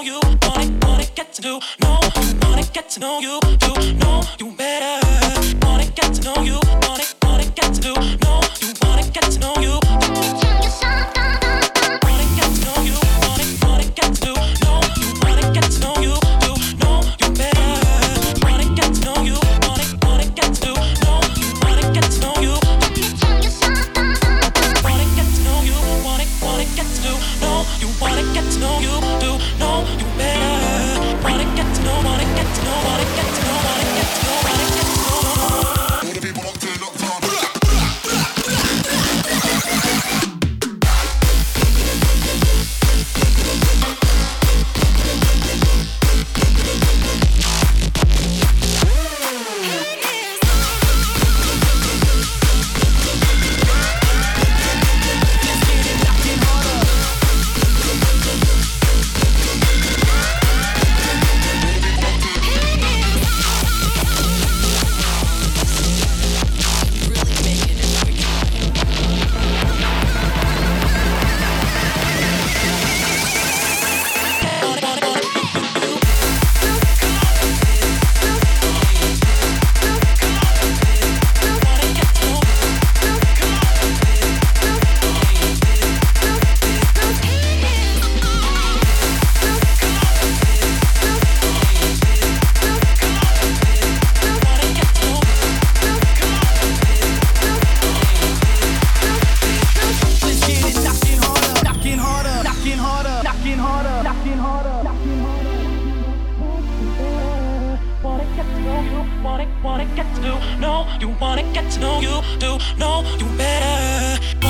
you, wanna get to know you, wanna get to know you, to know you better. Wanna get to know you, wanna get to know you, wanna get to know you. Wanna get to know you, wanna get to know you, wanna get to know you, to know you better. Wanna get to know you, wanna get to know you, wanna get to know you. Wanna get to know you, wanna get to know you, wanna get to know you, to know you better. Wanna get to know, wanna get to know, wanna get to know, wanna get to know, wanna get to know. All the people up to the top. Wanna get to know you, do know you better.